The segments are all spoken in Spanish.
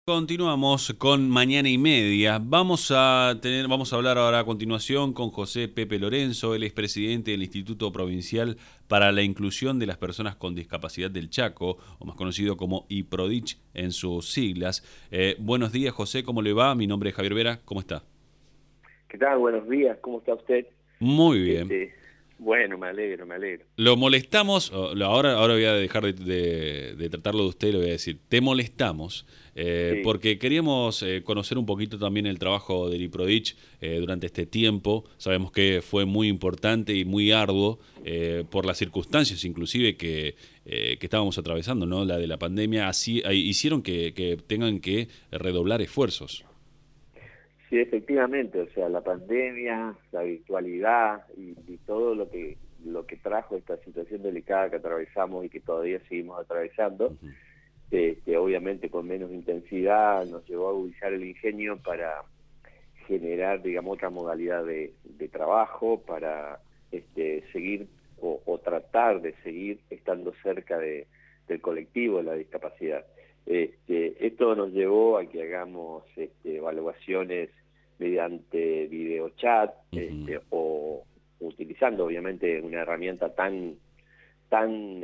Continuamos con Mañana y Media. Vamos a hablar ahora a continuación con José Pepe Lorenzo, él es presidente del Instituto Provincial para la Inclusión de las Personas con Discapacidad del Chaco, o más conocido como IPRODICH en sus siglas. Buenos días, José, ¿cómo le va? Mi nombre es Javier Vera, ¿cómo está? ¿Qué tal? Buenos días, ¿cómo está usted? Muy bien. Este, bueno, me alegro, me alegro. Lo molestamos, ahora voy a dejar de tratarlo de usted, le voy a decir, te molestamos, Sí, porque queríamos conocer un poquito también el trabajo del IPRODICH durante este tiempo. Sabemos que fue muy importante y muy arduo por las circunstancias inclusive que estábamos atravesando, ¿no? La de la pandemia, así hicieron que tengan que redoblar esfuerzos. sí, efectivamente, o sea, la pandemia, la virtualidad y todo lo que trajo esta situación delicada que atravesamos y que todavía seguimos atravesando, Ujú. obviamente con menos intensidad, nos llevó a agudizar el ingenio para generar, digamos, otra modalidad de trabajo, para seguir o tratar de seguir estando cerca del colectivo de la discapacidad. Esto nos llevó a que hagamos evaluaciones mediante videochat Ujú. o utilizando obviamente una herramienta tan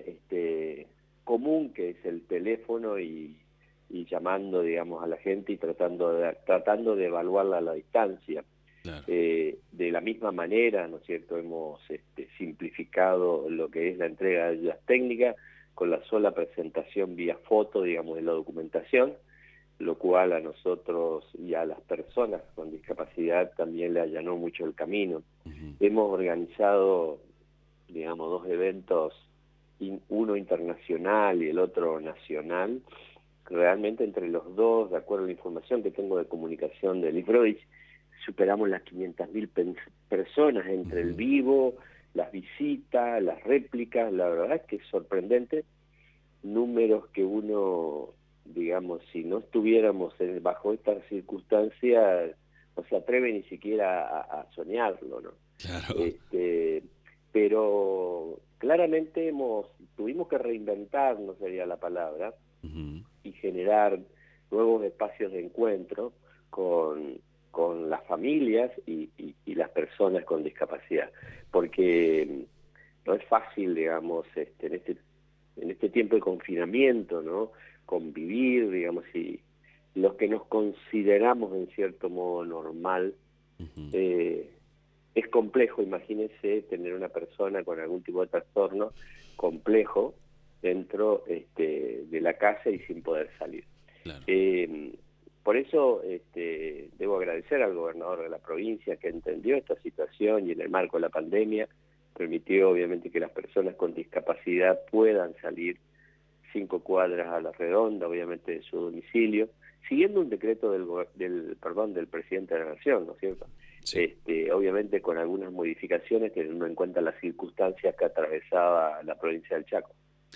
común que es el teléfono y llamando, digamos, a la gente y tratando de evaluarla a la distancia. Claro. De la misma manera, ¿no es cierto?, hemos simplificado lo que es la entrega de ayudas técnicas con la sola presentación vía foto, digamos, de la documentación, lo cual a nosotros y a las personas con discapacidad también le allanó mucho el camino. Ujú. Hemos organizado, digamos, dos eventos, uno internacional y el otro nacional. Realmente entre los dos, de acuerdo a la información que tengo de comunicación del IPRODICH, superamos las 500.000 personas entre el Ujú. vivo, las visitas, las réplicas. La verdad es que es sorprendente, números que uno, digamos, si no estuviéramos bajo estas circunstancias, no se atreve ni siquiera a soñarlo, ¿no? Claro. Este, pero claramente tuvimos que reinventarnos, sería la palabra, Ujú. y generar nuevos espacios de encuentro con, con las familias y las personas con discapacidad. Porque no es fácil, digamos, en este tiempo de confinamiento, ¿no?, convivir, digamos, y los que nos consideramos en cierto modo normal. Ujú. eh, es complejo, imagínense, tener una persona con algún tipo de trastorno complejo dentro de la casa y sin poder salir. Claro. Eh, por eso debo agradecer al gobernador de la provincia que entendió esta situación y en el marco de la pandemia permitió obviamente que las personas con discapacidad puedan salir 5 cuadras a la redonda, obviamente de su domicilio, siguiendo un decreto del presidente de la Nación, ¿no es cierto? Sí. Obviamente con algunas modificaciones teniendo en cuenta las circunstancias que atravesaba la provincia del Chaco.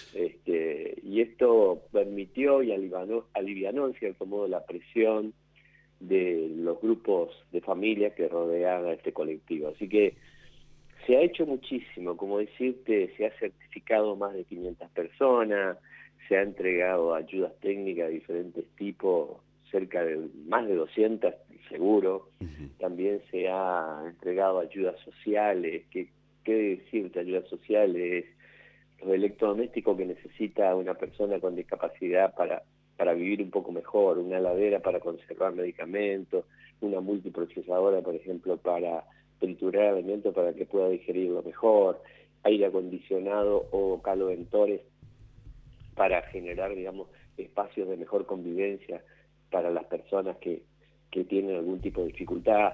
Y esto permitió y alivianó en cierto modo la presión de los grupos de familia que rodean a este colectivo. Así que se ha hecho muchísimo, como decirte, se ha certificado más de 500 personas, se ha entregado ayudas técnicas de diferentes tipos, cerca de más de 200 seguro. Ujú. También se ha entregado ayudas sociales. ¿Qué decirte? Ayudas sociales, los electrodomésticos que necesita una persona con discapacidad para vivir un poco mejor, una heladera para conservar medicamentos, una multiprocesadora, por ejemplo, para triturar alimentos para que pueda digerirlo mejor, aire acondicionado o caloventores para generar, digamos, espacios de mejor convivencia para las personas que tienen algún tipo de dificultad.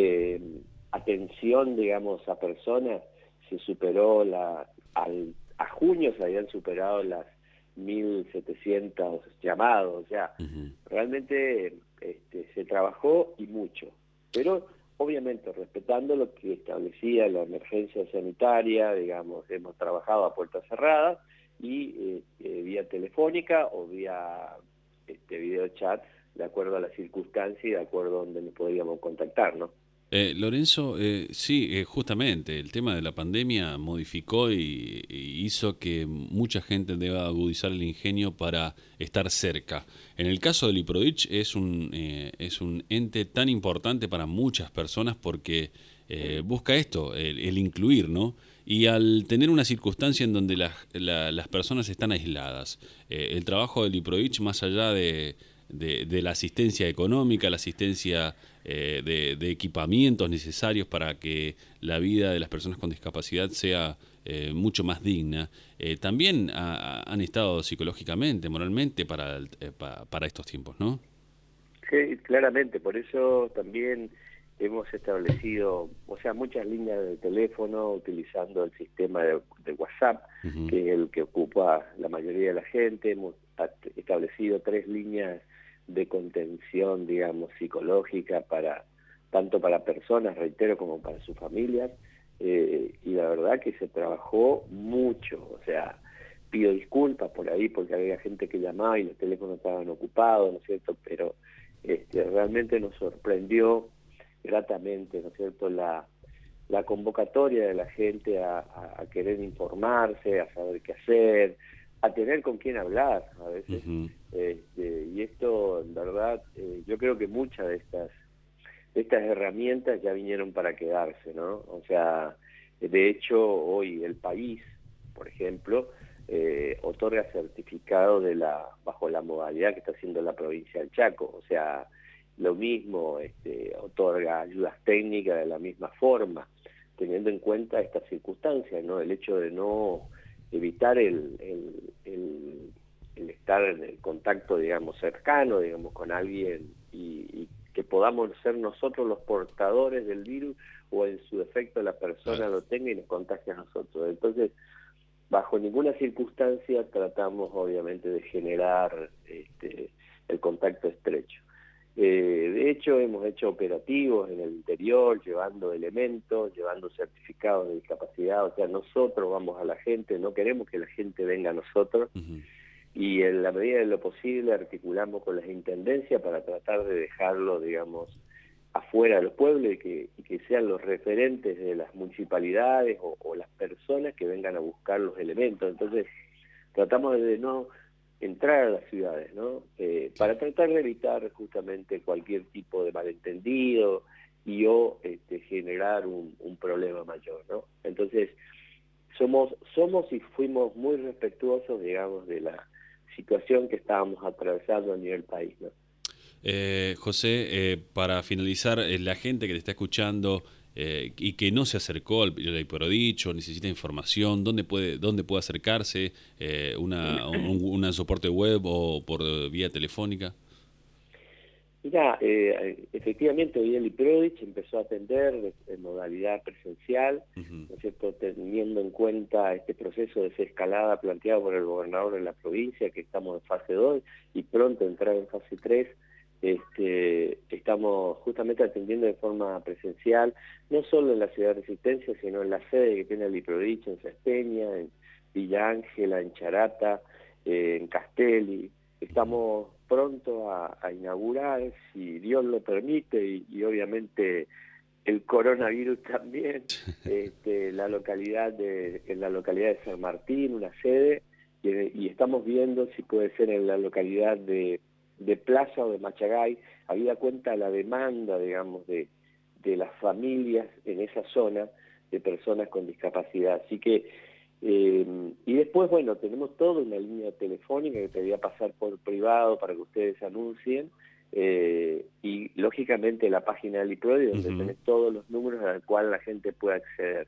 Atención, digamos, a personas, se superó a junio se habían superado las 1.700 llamados, o sea, Ujú. realmente se trabajó y mucho, pero obviamente respetando lo que establecía la emergencia sanitaria, digamos, hemos trabajado a puertas cerradas y vía telefónica o vía video chat, de acuerdo a las circunstancias y de acuerdo a donde nos podíamos contactar, ¿no? Lorenzo, sí, justamente el tema de la pandemia modificó y hizo que mucha gente deba agudizar el ingenio para estar cerca. En el caso del IPRODICH es un ente tan importante para muchas personas porque busca esto, el incluir, ¿no? Y al tener una circunstancia en donde las personas están aisladas, el trabajo del IPRODICH, más allá de la asistencia económica, la asistencia de equipamientos necesarios para que la vida de las personas con discapacidad sea mucho más digna, también han estado psicológicamente, moralmente para estos tiempos, ¿no? Sí, claramente, por eso también hemos establecido, o sea, muchas líneas de teléfono utilizando el sistema de WhatsApp, Ujú. que es el que ocupa la mayoría de la gente. Hemos establecido 3 líneas de contención, digamos, psicológica para tanto para personas, reitero, como para sus familias, y la verdad que se trabajó mucho, o sea, pido disculpas por ahí porque había gente que llamaba y los teléfonos estaban ocupados, ¿no es cierto? Pero realmente nos sorprendió gratamente, ¿no es cierto?, la convocatoria de la gente a querer informarse, a saber qué hacer, a tener con quién hablar a veces. Ujú. Y esto, en verdad, yo creo que muchas de estas herramientas ya vinieron para quedarse, ¿no? O sea, de hecho, hoy el país, por ejemplo, otorga certificado bajo la modalidad que está haciendo la provincia del Chaco. O sea, lo mismo, otorga ayudas técnicas de la misma forma, teniendo en cuenta estas circunstancias, ¿no? El hecho de no evitar el estar en el contacto, digamos, cercano, digamos, con alguien y que podamos ser nosotros los portadores del virus o en su defecto la persona Claro. lo tenga y nos contagie a nosotros. Entonces, bajo ninguna circunstancia tratamos obviamente de generar el contacto estrecho. De hecho, hemos hecho operativos en el interior, llevando elementos, llevando certificados de discapacidad, o sea, nosotros vamos a la gente, no queremos que la gente venga a nosotros, Ujú. y en la medida de lo posible articulamos con las intendencias para tratar de dejarlo, digamos, afuera de los pueblos y que sean los referentes de las municipalidades o las personas que vengan a buscar los elementos. Entonces, tratamos de no entrar a las ciudades, ¿no? Sí. Para tratar de evitar justamente cualquier tipo de malentendido y o generar un problema mayor, ¿no? Entonces, somos y fuimos muy respetuosos, digamos, de la situación que estábamos atravesando a nivel país, ¿no? José, para finalizar, la gente que te está escuchando y que no se acercó al Iporodicho, necesita información, dónde puede acercarse? ¿Una soporte web o por vía telefónica? Mira, efectivamente hoy el IPRODICH empezó a atender en modalidad presencial, Ujú. ¿no es cierto?, teniendo en cuenta este proceso de desescalada planteado por el gobernador de la provincia, que estamos en fase 2 y pronto entrar en fase 3. Estamos justamente atendiendo de forma presencial, no solo en la ciudad de Resistencia, sino en la sede que tiene el IPRODICH en Sesteña, en Villa Ángela, en Charata, en Castelli. Estamos pronto a inaugurar, si Dios lo permite, y obviamente el coronavirus también, en la localidad de San Martín, una sede, y estamos viendo si puede ser en la localidad de Plaza o de Machagay, habida cuenta la demanda, digamos, de las familias en esa zona de personas con discapacidad. Así que y después, bueno, tenemos toda una línea telefónica que te voy a pasar por privado para que ustedes anuncien, y lógicamente la página del IPRODI donde Ujú. tenés todos los números al cual la gente puede acceder.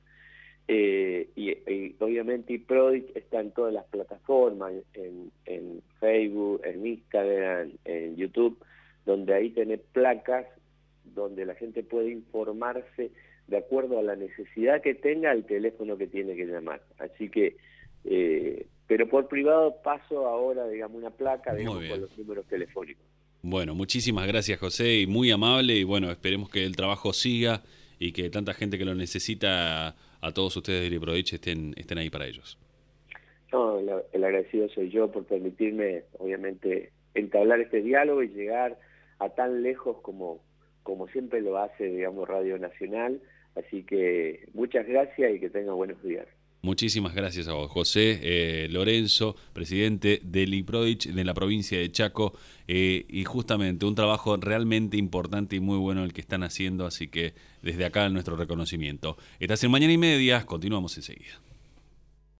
Y obviamente IPRODI está en todas las plataformas, en Facebook, en Instagram, en YouTube, donde ahí tenés placas donde la gente puede informarse de acuerdo a la necesidad que tenga el teléfono que tiene que llamar. Así que, pero por privado paso ahora, digamos, una placa, Muy digamos, con bien. los números telefónicos. Bueno, muchísimas gracias, José, y muy amable, y bueno, esperemos que el trabajo siga y que tanta gente que lo necesita, a todos ustedes de Iprodich estén ahí para ellos. No, el agradecido soy yo por permitirme, obviamente, entablar este diálogo y llegar a tan lejos como siempre lo hace, digamos, Radio Nacional. Así que muchas gracias y que tengan buenos días. Muchísimas gracias a vos, José Lorenzo, presidente del IPRODICH de la provincia de Chaco, y justamente un trabajo realmente importante y muy bueno el que están haciendo, así que desde acá nuestro reconocimiento. Estás en Mañana y Media, continuamos enseguida.